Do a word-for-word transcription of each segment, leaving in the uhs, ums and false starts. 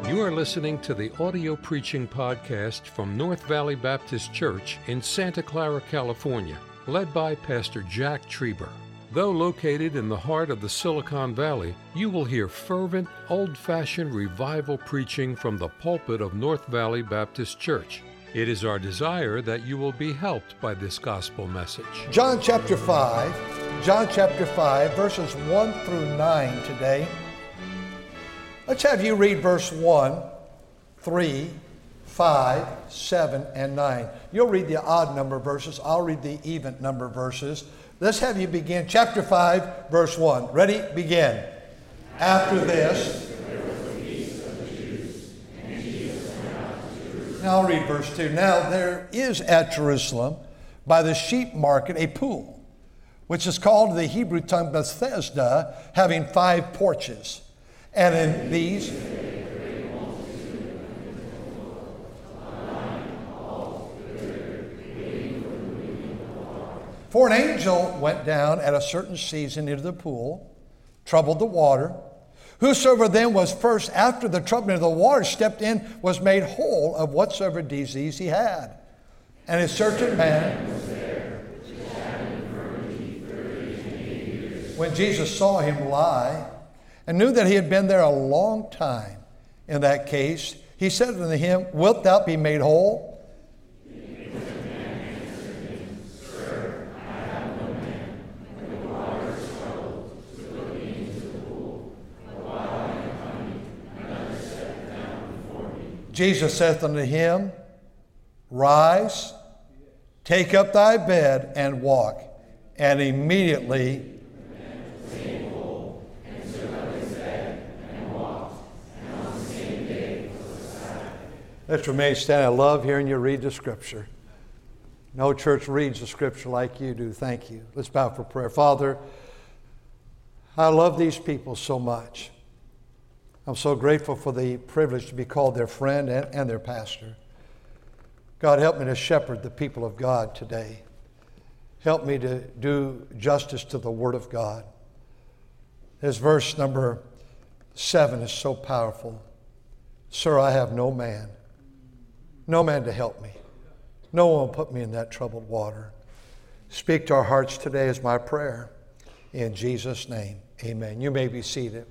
You are listening to the audio preaching podcast from North Valley Baptist Church in Santa Clara, California, led by Pastor Jack Trieber. Though located in the heart of the Silicon Valley, you will hear fervent, old-fashioned revival preaching from the pulpit of North Valley Baptist Church. It is our desire that you will be helped by this gospel message. John chapter five, John chapter five, verses one through nine today. Let's have you read verse one, three, five, seven, and nine. You'll read the odd number verses. I'll read the even number verses. Let's have you begin. Chapter five, verse one. Ready? Begin. After this. Now I'll read verse two. Now there is at Jerusalem by the sheep market a pool, which is called in the Hebrew tongue Bethesda, having five porches. And in these For an angel went down at a certain season into the pool, troubled the water. Whosoever then was first after the troubling of the water stepped in was made whole of whatsoever disease he had. And a certain man, when Jesus saw him lie, and knew that he had been there a long time in that case, he said unto him, Wilt thou be made whole? Jesus saith unto him, Rise, take up thy bed, and walk. And immediately let's remain standing. I love hearing you read the Scripture. No church reads the Scripture like you do. Thank you. Let's bow for prayer. Father, I love these people so much. I'm so grateful for the privilege to be called their friend and, and their pastor. God, help me to shepherd the people of God today. Help me to do justice to the Word of God. This verse number seven is so powerful. Sir, I have no man. No man to help me. No one will put me in that troubled water. Speak to our hearts today is my prayer. In Jesus' name, amen. You may be seated.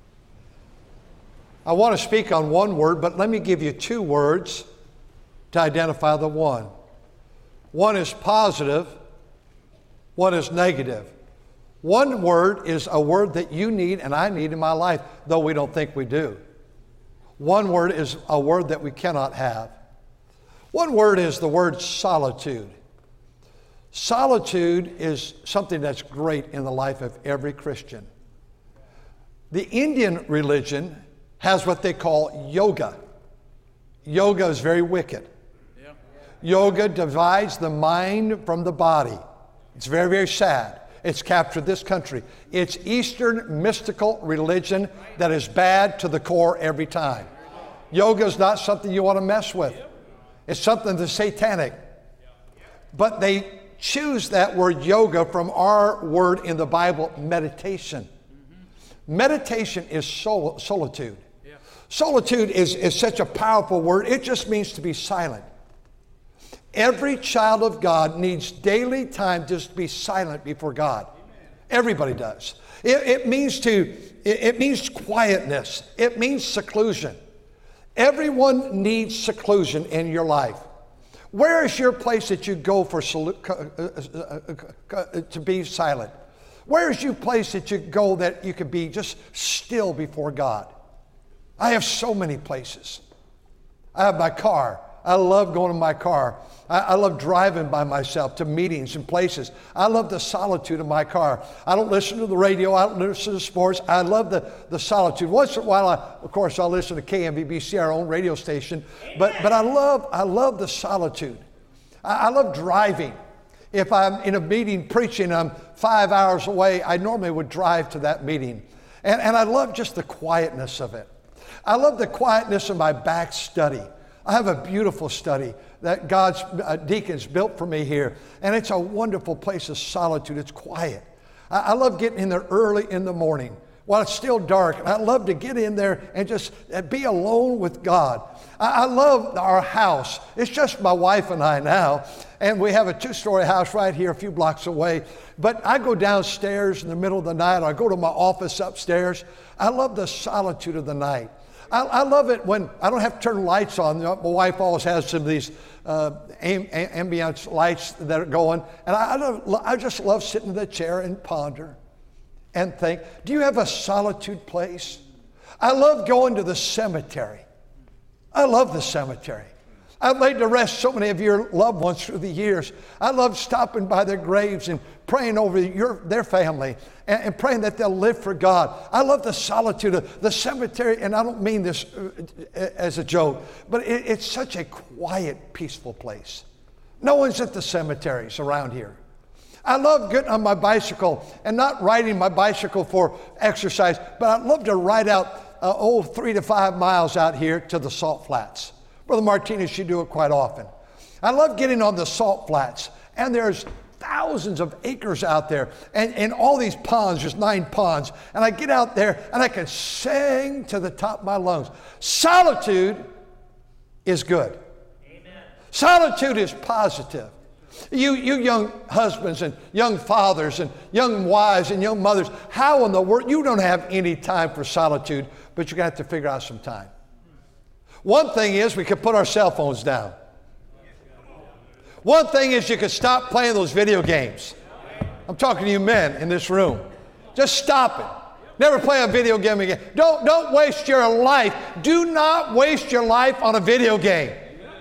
I want to speak on one word, but let me give you two words to identify the one. One is positive, one is negative. One word is a word that you need and I need in my life, though we don't think we do. One word is a word that we cannot have. One word is the word solitude. Solitude is something that's great in the life of every Christian. The Indian religion has what they call yoga. Yoga is very wicked. Yeah. Yoga divides the mind from the body. It's very, very sad. It's captured this country. It's Eastern mystical religion that is bad to the core every time. Yoga is not something you want to mess with. It's something that's satanic. But they choose that word yoga from our word in the Bible, meditation. Meditation is sol- solitude. Solitude is, is such a powerful word. It just means to be silent. Every child of God needs daily time just to be silent before God. Everybody does. It, it means to, it, it means quietness. It means seclusion. Everyone needs seclusion in your life. Where is your place that you go for to be silent? Where is your place that you go that you can be just still before God? I have so many places. I have my car. I love going in my car. I, I love driving by myself to meetings and places. I love the solitude of my car. I don't listen to the radio. I don't listen to sports. I love the, the solitude. Once in a while, I, of course, I'll listen to K M B B C, our own radio station. But but I love I love the solitude. I, I love driving. If I'm in a meeting preaching, I'm five hours away, I normally would drive to that meeting. And, and I love just the quietness of it. I love the quietness of my back study. I have a beautiful study that God's uh, deacons built for me here. And it's a wonderful place of solitude. It's quiet. I, I love getting in there early in the morning while it's still dark. And I love to get in there and just be alone with God. I, I love our house. It's just my wife and I now. And we have a two-story house right here a few blocks away. But I go downstairs in the middle of the night, or I go to my office upstairs. I love the solitude of the night. I, I love it when I don't have to turn lights on. My wife always has some of these uh, amb- ambience lights that are going. And I, I, love, I just love sitting in the chair and ponder and think, do you have a solitude place? I love going to the cemetery. I love the cemetery. I've laid to rest so many of your loved ones through the years. I love stopping by their graves and praying over your, their family and, and praying that they'll live for God. I love the solitude of the cemetery, and I don't mean this as a joke, but it, it's such a quiet, peaceful place. No one's at the cemeteries around here. I love getting on my bicycle and not riding my bicycle for exercise, but I love to ride out uh, oh, three to five miles out here to the salt flats. Brother Martinez, you do it quite often. I love getting on the salt flats, and there's thousands of acres out there, and, and all these ponds, there's nine ponds, and I get out there, and I can sing to the top of my lungs. Solitude is good. Amen. Solitude is positive. You, you young husbands and young fathers and young wives and young mothers, how in the world, you don't have any time for solitude, but you're going to have to figure out some time. One thing is we could put our cell phones down. One thing is you could stop playing those video games. I'm talking to you men in this room. Just stop it. Never play a video game again. Don't, don't waste your life. Do not waste your life on a video game.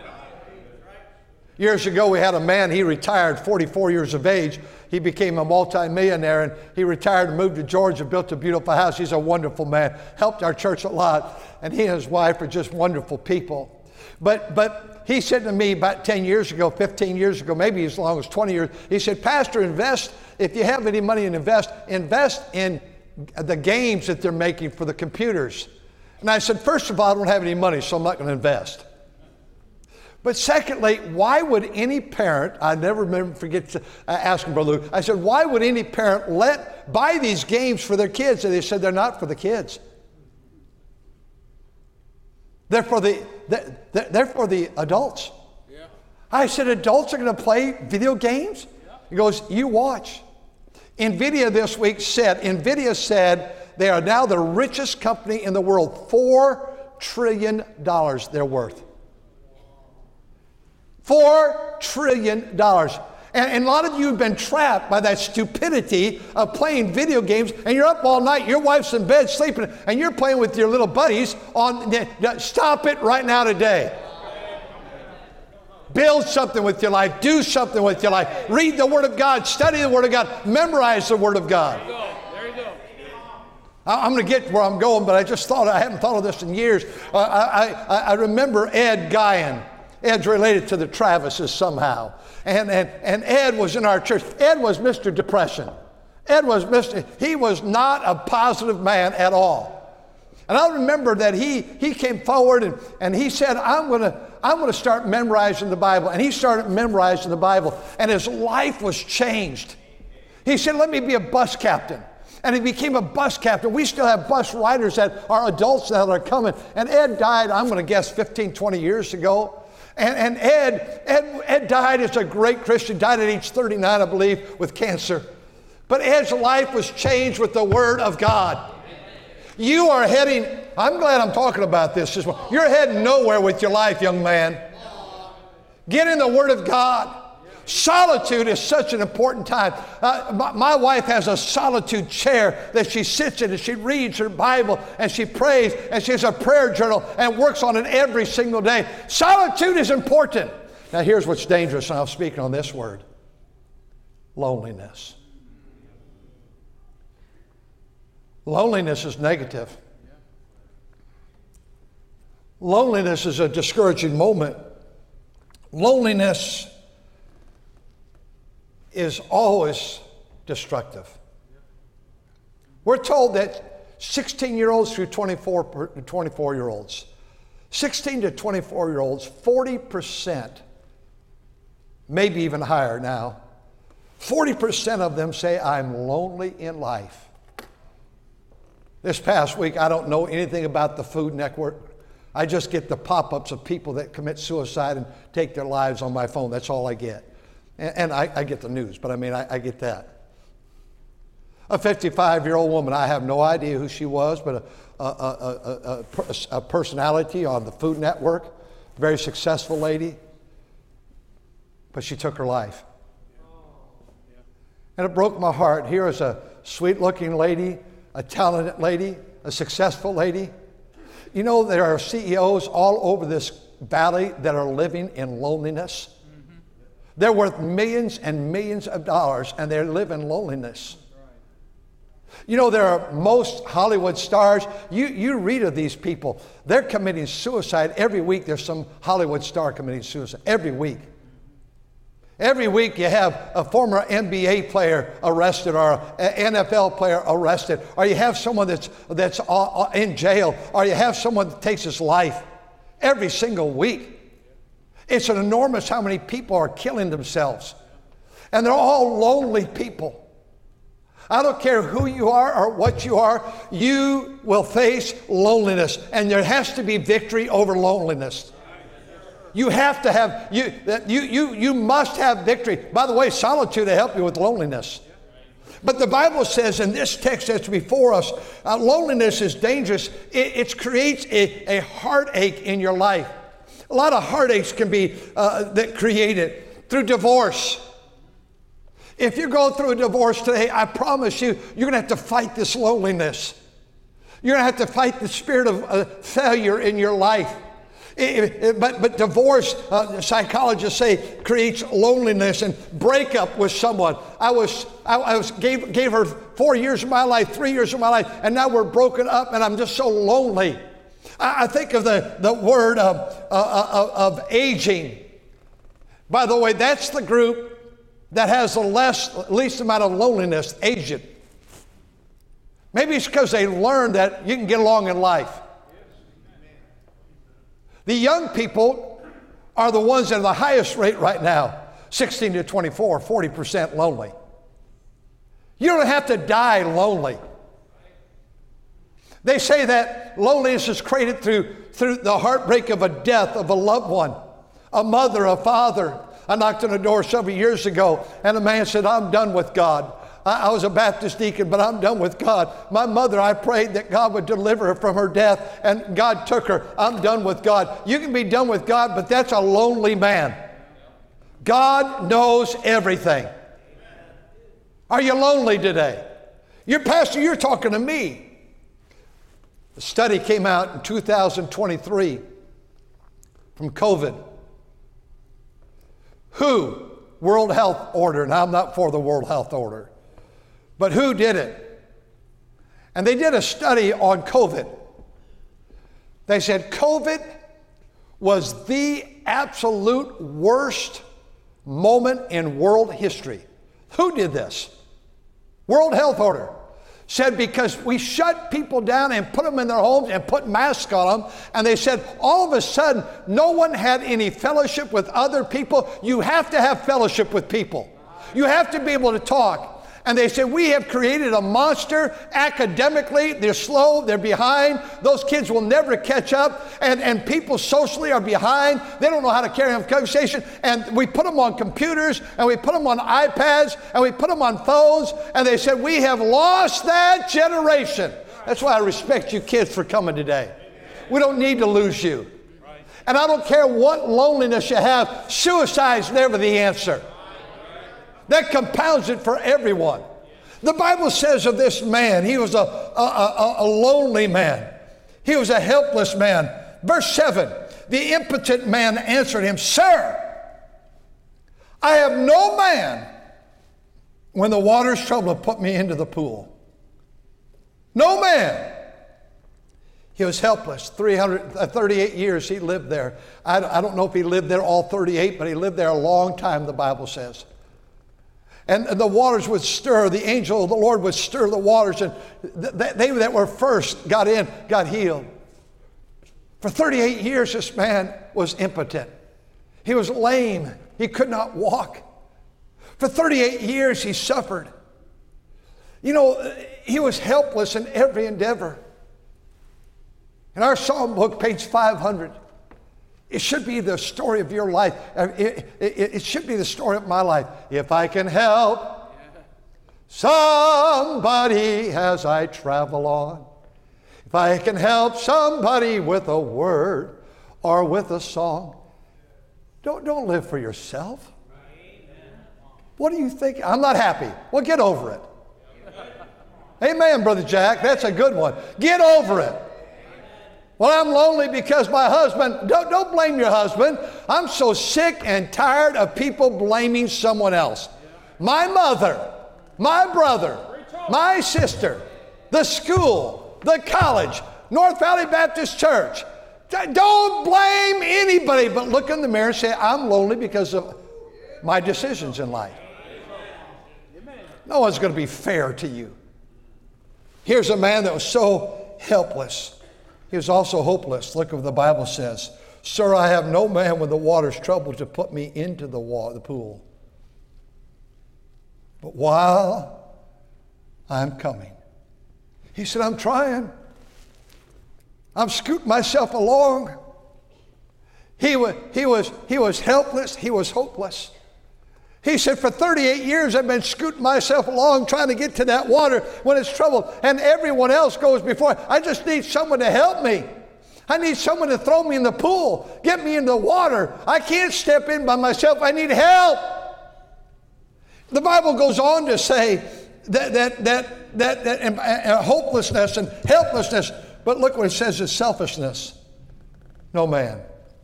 Years ago, we had a man, he retired, forty-four years of age. He became a multimillionaire, and he retired and moved to Georgia, built a beautiful house. He's a wonderful man, helped our church a lot, and he and his wife are just wonderful people. But, but he said to me about ten years ago, fifteen years ago, maybe as long as twenty years, he said, Pastor, invest, if you have any money to invest, invest in the games that they're making for the computers. And I said, first of all, I don't have any money, so I'm not going to invest. But secondly, why would any parent, I never remember forget to ask him, Brother Luke, I said, why would any parent let buy these games for their kids? And they said, they're not for the kids. They're for the, they're, they're for the adults. Yeah. I said, adults are going to play video games? Yeah. He goes, you watch. NVIDIA this week said, NVIDIA said they are now the richest company in the world. Four trillion dollars they're worth. Four trillion dollars. And, and a lot of you have been trapped by that stupidity of playing video games, and you're up all night, your wife's in bed sleeping, and you're playing with your little buddies on, stop it right now today. Build something with your life. Do something with your life. Read the Word of God. Study the Word of God. Memorize the Word of God. There you go. There you go. I'm going to get where I'm going, but I just thought, I haven't thought of this in years. Uh, I, I, I remember Ed Guyan. Ed's related to the Travises somehow. And, and, and Ed was in our church. Ed was Mister Depression. Ed was Mister He was not a positive man at all. And I remember that he, he came forward and, and he said, I'm going to I'm going to start memorizing the Bible. And he started memorizing the Bible. And his life was changed. He said, let me be a bus captain. And he became a bus captain. We still have bus riders that are adults that are coming. And Ed died, I'm going to guess, fifteen, twenty years ago. And, and Ed, Ed, Ed died as a great Christian, died at age thirty-nine, I believe, with cancer. But Ed's life was changed with the Word of God. You are heading, I'm glad I'm talking about this as well. You're heading nowhere with your life, young man. Get in the Word of God. Solitude is such an important time. Uh, my, my wife has a solitude chair that she sits in and she reads her Bible and she prays and she has a prayer journal and works on it every single day. Solitude is important. Now here's what's dangerous, and I'm speaking on this word. Loneliness. Loneliness is negative. Loneliness is a discouraging moment. Loneliness is always destructive. We're told that sixteen-year-olds through twenty-four, twenty-four-year-olds, sixteen to twenty-four-year-olds, forty percent, maybe even higher now, forty percent of them say, I'm lonely in life. This past week, I don't know anything about the Food Network. I just get the pop-ups of people that commit suicide and take their lives on my phone. That's all I get. And, and I, I get the news, but I mean, I, I get that. A fifty-five-year-old woman, I have no idea who she was, but a, a, a, a, a personality on the Food Network, very successful lady, but she took her life. And it broke my heart. Here is a sweet-looking lady, a talented lady, a successful lady. You know, there are C E Os all over this valley that are living in loneliness. Mm-hmm. They're worth millions and millions of dollars, and they live in loneliness. Right. You know, there are most Hollywood stars. You, you read of these people. They're committing suicide. Every week there's some Hollywood star committing suicide. Every week. Every week you have a former N B A player arrested or an N F L player arrested, or you have someone that's, that's in jail, or you have someone that takes his life every single week. It's an enormous how many people are killing themselves. And they're all lonely people. I don't care who you are or what you are, you will face loneliness, and there has to be victory over loneliness. You have to have, you, you, you, you must have victory. By the way, solitude will help you with loneliness. But the Bible says in this text that's before us, uh, loneliness is dangerous. It, it creates a, a heartache in your life. A lot of heartaches can be uh, that created through divorce. If you're going through a divorce today, I promise you, you're going to have to fight this loneliness. You're going to have to fight the spirit of uh, failure in your life. It, it, but, but divorce, uh, psychologists say, creates loneliness and breakup with someone. I was, I, I was gave, gave her four years of my life, three years of my life, and now we're broken up, and I'm just so lonely. I, I think of the, the word of, uh, of, of aging. By the way, that's the group that has the less, least amount of loneliness, aged. Maybe it's because they learned that you can get along in life. The young people are the ones that are the highest rate right now, sixteen to twenty-four, forty percent lonely. You don't have to die lonely. They say that loneliness is created through, through the heartbreak of a death of a loved one, a mother, a father. I knocked on the door several years ago, and a man said, I'm done with God. I was a Baptist deacon, but I'm done with God. My mother, I prayed that God would deliver her from her death, and God took her. I'm done with God. You can be done with God, but that's a lonely man. God knows everything. Are you lonely today? Your pastor, you're talking to me. A study came out in two thousand twenty-three from COVID. W H O, World Health Order, and I'm not for the World Health Order. But who did it? And they did a study on COVID. They said COVID was the absolute worst moment in world history. Who did this? World Health Order said because we shut people down and put them in their homes and put masks on them, and they said all of a sudden no one had any fellowship with other people. You have to have fellowship with people. You have to be able to talk. And they said, we have created a monster academically. They're slow, they're behind. Those kids will never catch up. And, and people socially are behind. They don't know how to carry on a conversation. And we put them on computers, and we put them on iPads, and we put them on phones. And they said, we have lost that generation. That's why I respect you kids for coming today. We don't need to lose you. And I don't care what loneliness you have, suicide's never the answer. That compounds it for everyone. The Bible says of this man, he was a, a, a, a lonely man. He was a helpless man. Verse seven, the impotent man answered him, Sir, I have no man when the waters trouble to put me into the pool. No man. He was helpless. three hundred thirty-eight years he lived there. I, I don't know if he lived there all thirty-eight, but he lived there a long time, the Bible says. And the waters would stir. The angel of the Lord would stir the waters. And they that were first got in, got healed. For thirty-eight years, this man was impotent. He was lame. He could not walk. For thirty-eight years, he suffered. You know, he was helpless in every endeavor. In our psalm book, page five hundred, it should be the story of your life. It, it, it should be the story of my life. If I can help somebody as I travel on, if I can help somebody with a word or with a song, don't, don't live for yourself. What do you think? I'm not happy. Well, get over it. Amen, Brother Jack. That's a good one. Get over it. Well, I'm lonely because my husband, don't, don't blame your husband. I'm so sick and tired of people blaming someone else. My mother, my brother, my sister, the school, the college, North Valley Baptist Church. Don't blame anybody, but look in the mirror and say, I'm lonely because of my decisions in life. No one's going to be fair to you. Here's a man that was so helpless. He was also hopeless. Look what the Bible says. Sir, I have no man when the water's troubled to put me into the water, the pool. But while I'm coming, he said, I'm trying. I'm scooting myself along. He was, he was, he was helpless. He was hopeless. He said, for thirty-eight years, I've been scooting myself along trying to get to that water when it's troubled, and everyone else goes before. I just need someone to help me. I need someone to throw me in the pool, get me in the water. I can't step in by myself. I need help. The Bible goes on to say that, that, that, that, that and, and hopelessness and helplessness, but look what it says is selfishness. No man.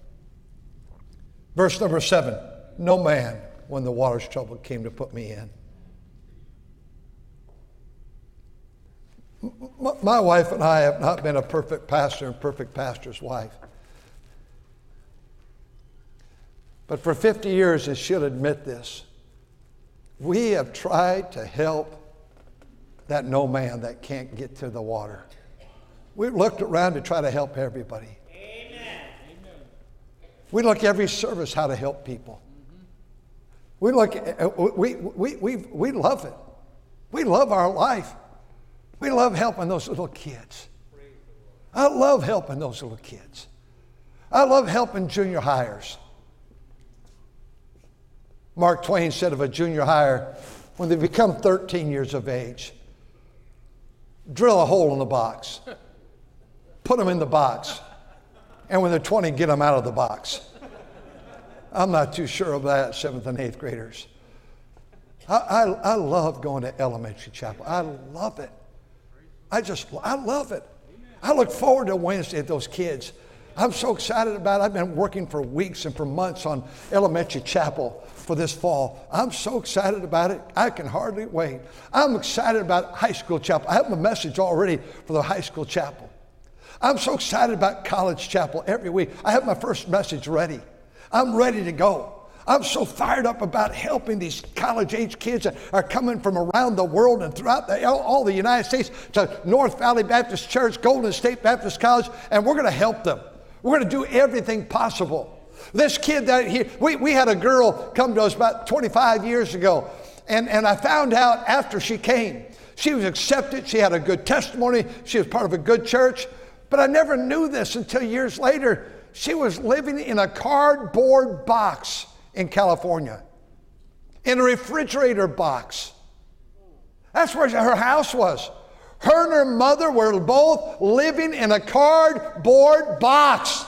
Verse number seven, no man, when the water's troubled, came to put me in. My wife and I have not been a perfect pastor and perfect pastor's wife. But for fifty years, and she'll admit this, we have tried to help that no man that can't get to the water. We've looked around to try to help everybody. Amen. We look every service how to help people. We look, we, we, we, we love it. We love our life. We love helping those little kids. I love helping those little kids. I love helping junior hires. Mark Twain said of a junior hire, when they become thirteen years of age, drill a hole in the box. Put them in the box. And when they're twenty, get them out of the box. I'm not too sure of that, seventh and eighth graders. I, I, I love going to elementary chapel. I love it. I just, I love it. I look forward to Wednesday at those kids. I'm so excited about it. I've been working for weeks and for months on elementary chapel for this fall. I'm so excited about it. I can hardly wait. I'm excited about high school chapel. I have a message already for the high school chapel. I'm so excited about college chapel every week. I have my first message ready. I'm ready to go. I'm so fired up about helping these college-age kids that are coming from around the world and throughout the, all the United States to North Valley Baptist Church, Golden State Baptist College, and we're going to help them. We're going to do everything possible. This kid that here, we, we had a girl come to us about twenty-five years ago, and, and I found out after she came, she was accepted, she had a good testimony, she was part of a good church, but I never knew this until years later. She was living in a cardboard box in California, in a refrigerator box. That's where her house was. Her and her mother were both living in a cardboard box.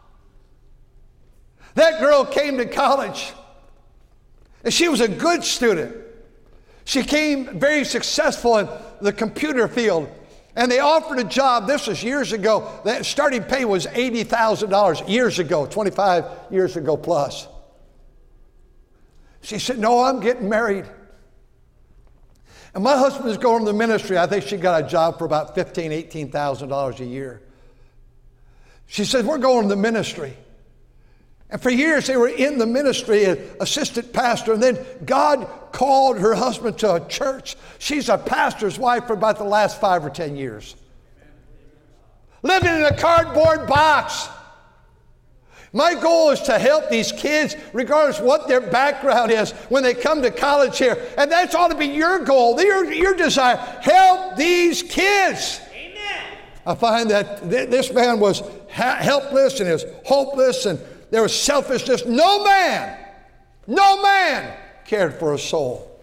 That girl came to college, and she was a good student. She came very successful in the computer field, and they offered a job. This was years ago. The starting pay was eighty thousand dollars years ago, twenty-five years ago plus. She said, no, I'm getting married. And my husband is going to the ministry. I think she got a job for about fifteen thousand dollars, eighteen thousand dollars a year. She said, we're going to the ministry. And for years they were in the ministry, an assistant pastor, and then God called her husband to a church. She's a pastor's wife for about the last five or ten years. Living in a cardboard box. My goal is to help these kids, regardless of what their background is, when they come to college here. And that's ought to be your goal, your, your desire. Help these kids. Amen. I find that th- this man was ha- helpless and he was hopeless and there was selfishness. No man, no man cared for a soul.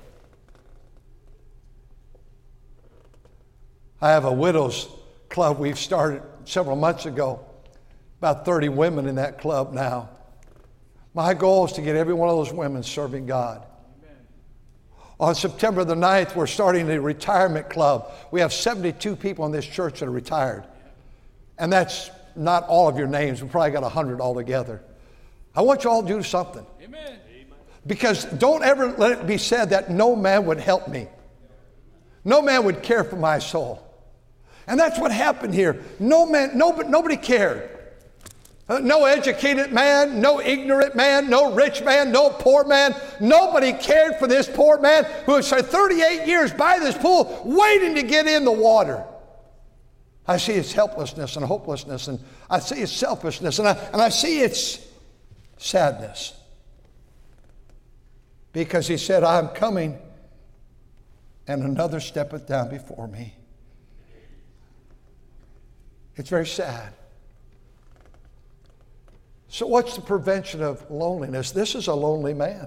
I have a widows club we've started several months ago. About thirty women in that club now. My goal is to get every one of those women serving God. Amen. On September the ninth, we're starting a retirement club. We have seventy-two people in this church that are retired. And that's not all of your names. We've probably got one hundred altogether. I want you all to do something. Amen. Because don't ever let it be said that no man would help me. No man would care for my soul. And that's what happened here. No man, nobody, nobody cared. Uh, no educated man, no ignorant man, no rich man, no poor man. Nobody cared for this poor man who was for thirty-eight years by this pool waiting to get in the water. I see his helplessness and hopelessness, and I see his selfishness, and I, and I see its sadness. Because he said, I'm coming, and another steppeth down before me. It's very sad. So what's the prevention of loneliness? This is a lonely man.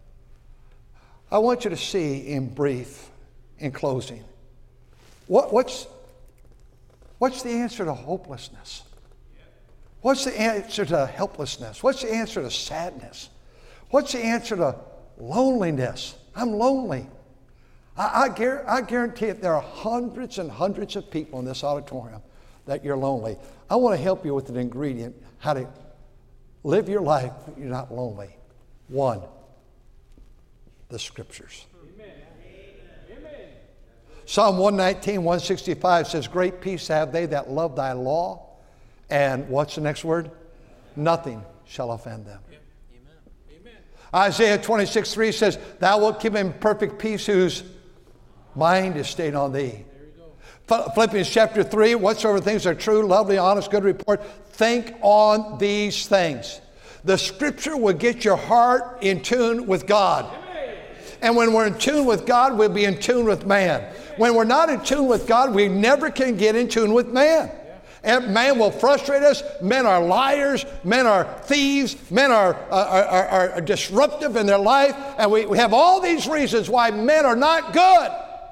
I want you to see in brief, in closing, what, what's, what's the answer to hopelessness? What's the answer to helplessness? What's the answer to sadness? What's the answer to loneliness? I'm lonely. I, I, gar- I guarantee it, there are hundreds and hundreds of people in this auditorium that you're lonely. I want to help you with an ingredient, how to live your life that you're not lonely. One, the Scriptures. Amen. Amen. Psalm one nineteen, one sixty-five says, great peace have they that love thy law. And what's the next word? Nothing shall offend them. Amen. Amen. Isaiah twenty-six, three says, thou wilt keep him in perfect peace whose mind is stayed on thee. Philippians chapter three, whatsoever things are true, lovely, honest, good report, think on these things. The Scripture will get your heart in tune with God. And when we're in tune with God, we'll be in tune with man. When we're not in tune with God, we never can get in tune with man. And man will frustrate us. Men are liars. Men are thieves. Men are, are, are, are disruptive in their life. And we, we have all these reasons why men are not good.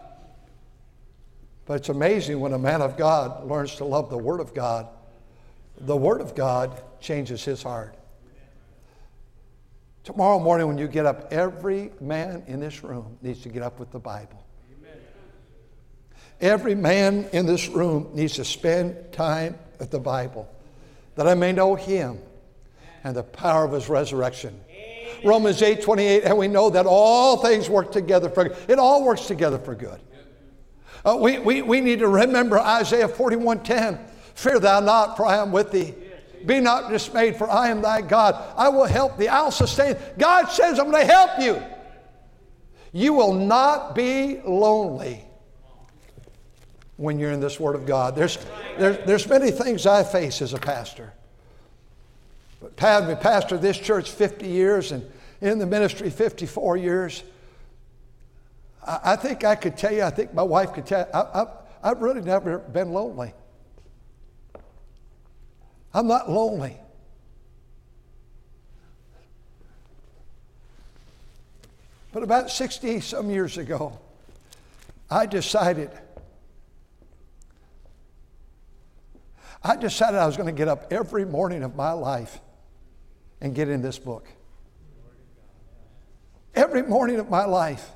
But it's amazing when a man of God learns to love the Word of God, the Word of God changes his heart. Tomorrow morning when you get up, every man in this room needs to get up with the Bible. Amen. Every man in this room needs to spend time with the Bible, that I may know Him and the power of His resurrection. Amen. Romans eight twenty-eight, and we know that all things work together for good. It all works together for good. Uh, we, we, we need to remember Isaiah forty-one ten. Fear thou not, for I am with thee. Be not dismayed, for I am thy God. I will help thee. I'll sustain. God says I'm going to help you. You will not be lonely when you're in this Word of God. There's, there's, there's many things I face as a pastor. But having been pastor of this church fifty years and in the ministry fifty-four years, I think I could tell you, I think my wife could tell you, I, I, I've really never been lonely. I'm not lonely. But about sixty some years ago, I decided, I decided I was going to get up every morning of my life and get in this book. Every morning of my life.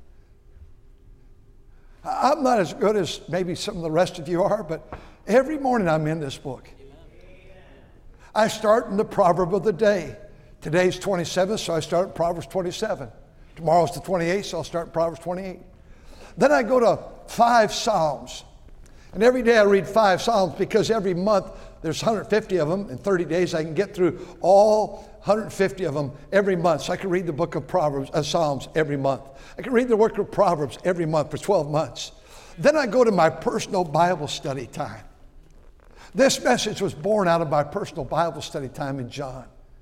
I'm not as good as maybe some of the rest of you are, but every morning I'm in this book. I start in the proverb of the day. Today's twenty-seventh, so I start at Proverbs twenty-seven. Tomorrow's the twenty-eighth, so I'll start at Proverbs twenty-eight. Then I go to five Psalms. And every day I read five Psalms because every month there's one hundred fifty of them. In thirty days I can get through all one hundred fifty of them every month. So I can read the book of Proverbs, uh, Psalms every month. I can read the work of Proverbs every month for twelve months. Then I go to my personal Bible study time. This message was born out of my personal Bible study time in John.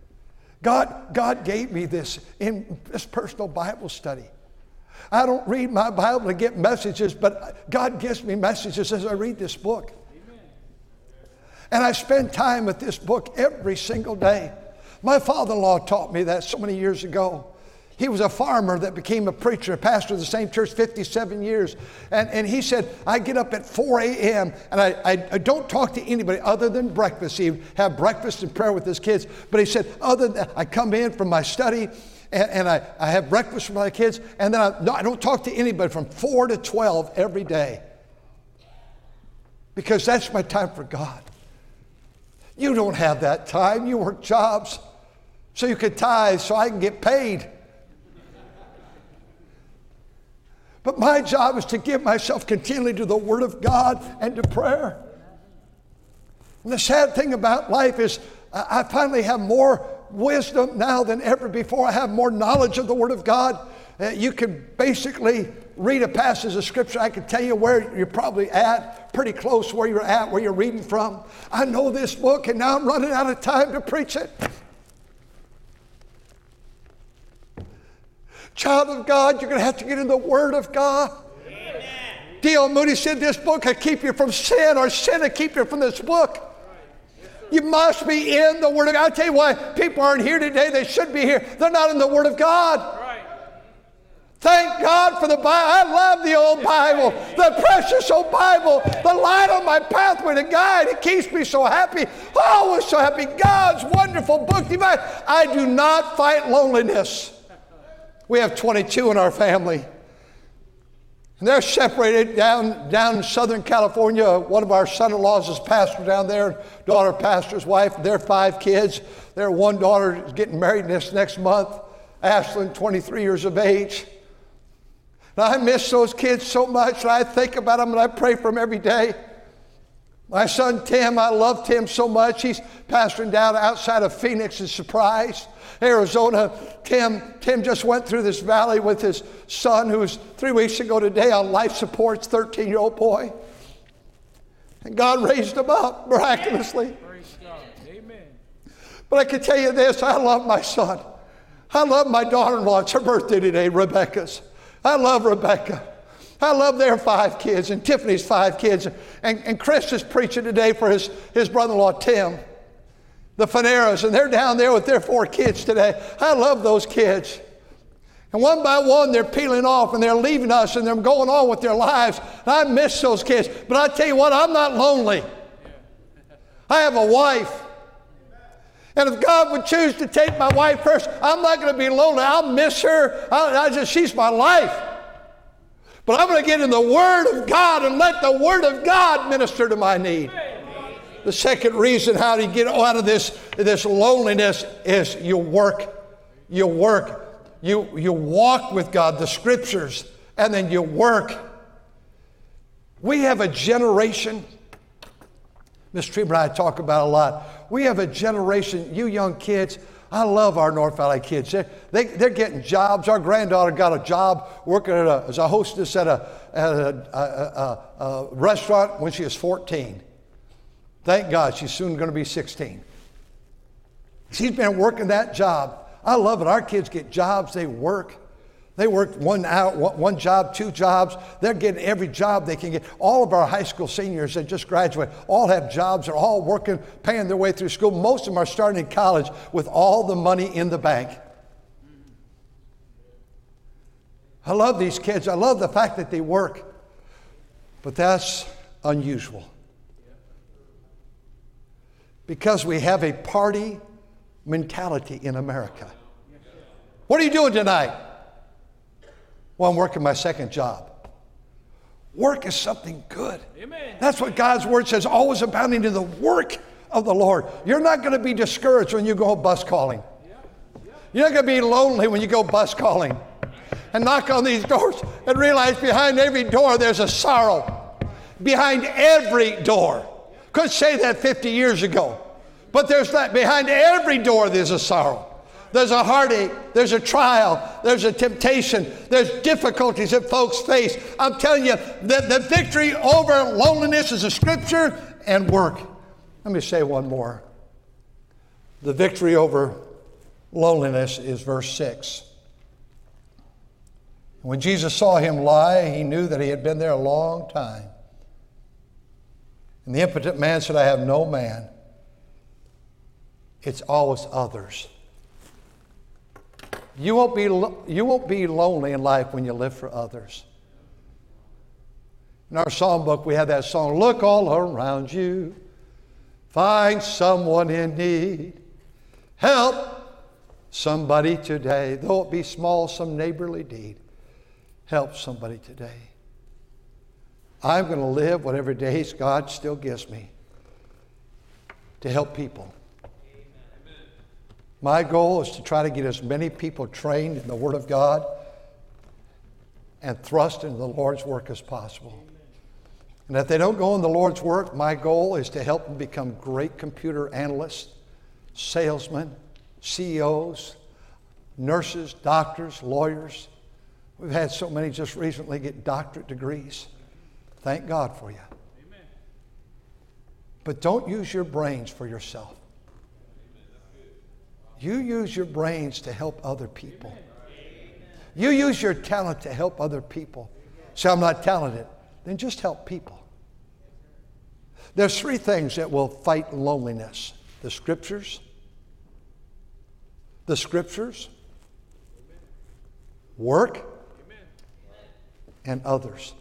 God, God gave me this in this personal Bible study. I don't read my Bible to get messages, but God gives me messages as I read this book. Amen. And I spend time with this book every single day. My father-in-law taught me that so many years ago. He was a farmer that became a preacher, a pastor of the same church fifty-seven years. And, and he said, I get up at four a.m. and I, I, I don't talk to anybody other than breakfast. He'd have breakfast and prayer with his kids. But he said, other than that, I come in from my study and, and I, I have breakfast with my kids. And then I, no, I don't talk to anybody from four to twelve every day. Because that's my time for God. You don't have that time. You work jobs so you can tithe so I can get paid. But my job is to give myself continually to the Word of God and to prayer. And the sad thing about life is I finally have more wisdom now than ever before. I have more knowledge of the Word of God. Uh, you can basically read a passage of Scripture. I can tell you where you're probably at, pretty close where you're at, where you're reading from. I know this book, and now I'm running out of time to preach it. Child of God, you're going to have to get in the Word of God. Amen. D L Moody said this book will keep you from sin, or sin will keep you from this book. Right. Yes, you must be in the Word of God. I'll tell you why people aren't here today. They should be here. They're not in the Word of God. Right. Thank God for the Bible. I love the old Bible, the precious old Bible, the light on my pathway to guide. It keeps me so happy. Always so happy. God's wonderful book. Divine. I do not fight loneliness. We have twenty-two in our family. And they're separated down, down in Southern California. One of our son-in-laws is pastor down there, daughter pastor's wife. Their five kids. Their one daughter is getting married this next month. Ashlyn, twenty-three years of age. And I miss those kids so much. And I think about them and I pray for them every day. My son Tim, I love Tim so much. He's pastoring down outside of Phoenix in Surprise, Arizona. Tim, Tim just went through this valley with his son, who was three weeks ago today on life support, thirteen-year-old boy. And God raised him up miraculously. Praise God. Amen. But I can tell you this, I love my son. I love my daughter-in-law. It's her birthday today, Rebecca's. I love Rebecca. I love their five kids and Tiffany's five kids. And, and Chris is preaching today for his, his brother-in-law, Tim. The Faneras, and they're down there with their four kids today. I love those kids. And one by one, they're peeling off and they're leaving us and they're going on with their lives. And I miss those kids. But I tell you what, I'm not lonely. I have a wife. And if God would choose to take my wife first, I'm not going to be lonely. I'll miss her. I, I just, she's my life. But I'm going to get in the Word of God and let the Word of God minister to my need. The second reason how to get out of this, this loneliness is you work. You work. You, you walk with God, the Scriptures, and then you work. We have a generation, Miss Trieber and I talk about a lot. We have a generation, you young kids, I love our North Valley kids. They're, they, they're getting jobs. Our granddaughter got a job working at a, as a hostess at a, at a, a, a, a restaurant when she was fourteen. Thank God she's soon going to be sixteen. She's been working that job. I love it. Our kids get jobs. They work. They work one out, one job, two jobs. They're getting every job they can get. All of our high school seniors that just graduated all have jobs. They're all working, paying their way through school. Most of them are starting in college with all the money in the bank. I love these kids. I love the fact that they work. But that's unusual. Because we have a party mentality in America. What are you doing tonight? Well, I'm working my second job. Work is something good. Amen. That's what God's Word says, always abounding in the work of the Lord. You're not going to be discouraged when you go bus calling. You're not going to be lonely when you go bus calling and knock on these doors and realize behind every door there's a sorrow. Behind every door. Could say that fifty years ago. But there's that. Behind every door there's a sorrow. There's a heartache, there's a trial, there's a temptation, there's difficulties that folks face. I'm telling you, the, the victory over loneliness is a Scripture and work. Let me say one more. The victory over loneliness is verse six. When Jesus saw him lie, he knew that he had been there a long time. And the impotent man said, I have no man. It's always others. You won't be, you won't be lonely in life when you live for others. In our psalm book, we have that song, look all around you, find someone in need, help somebody today, though it be small, some neighborly deed. Help somebody today. I'm going to live whatever days God still gives me to help people. Amen. My goal is to try to get as many people trained in the Word of God and thrust into the Lord's work as possible. And if they don't go in the Lord's work, my goal is to help them become great computer analysts, salesmen, C E Os, nurses, doctors, lawyers. We've had so many just recently get doctorate degrees. Thank God for you. Amen. But don't use your brains for yourself. You use your brains to help other people. Amen. You use your talent to help other people. Say, I'm not talented. Then just help people. There's three things that will fight loneliness. The Scriptures, the Scriptures, work, and others.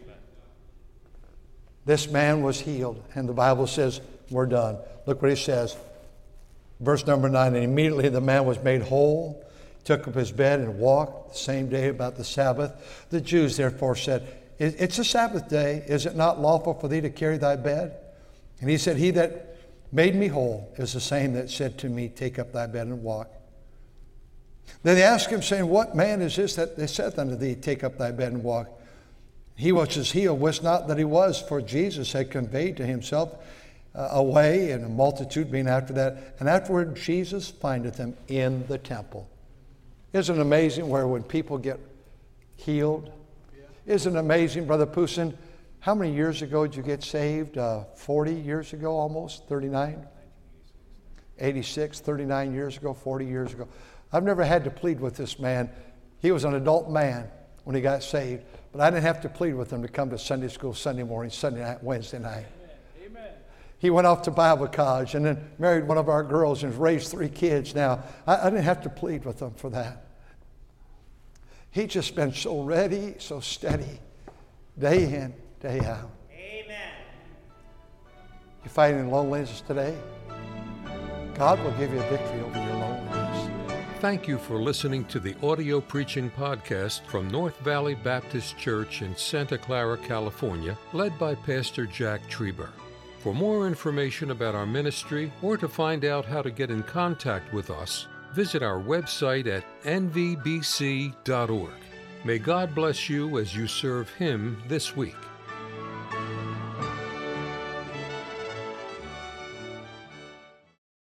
This man was healed, and the Bible says, we're done. Look what he says. Verse number nine, and immediately the man was made whole, took up his bed and walked the same day about the Sabbath. The Jews therefore said, it's a Sabbath day. Is it not lawful for thee to carry thy bed? And he said, he that made me whole is the same that said to me, take up thy bed and walk. Then they asked him, saying, what man is this that they said unto thee, take up thy bed and walk? He which is healed wist not that he was, for Jesus had conveyed to himself uh, away, and a multitude being after that. And afterward Jesus findeth them in the temple. Isn't it amazing where when people get healed? Yeah. Isn't it amazing, Brother Poussin? How many years ago did you get saved? Uh, forty years ago almost? thirty-nine? eighty-six, thirty-nine years ago, forty years ago. I've never had to plead with this man. He was an adult man when he got saved. But I didn't have to plead with him to come to Sunday school Sunday morning, Sunday night, Wednesday night. Amen. Amen. He went off to Bible college and then married one of our girls and raised three kids now. I, I didn't have to plead with him for that. He's just been so ready, so steady, day in, day out. Amen. You're fighting loneliness today? God will give you a victory over your loneliness. Thank you for listening to the audio preaching podcast from North Valley Baptist Church in Santa Clara, California, led by Pastor Jack Trieber. For more information about our ministry or to find out how to get in contact with us, visit our website at n v b c dot org. May God bless you as you serve Him this week.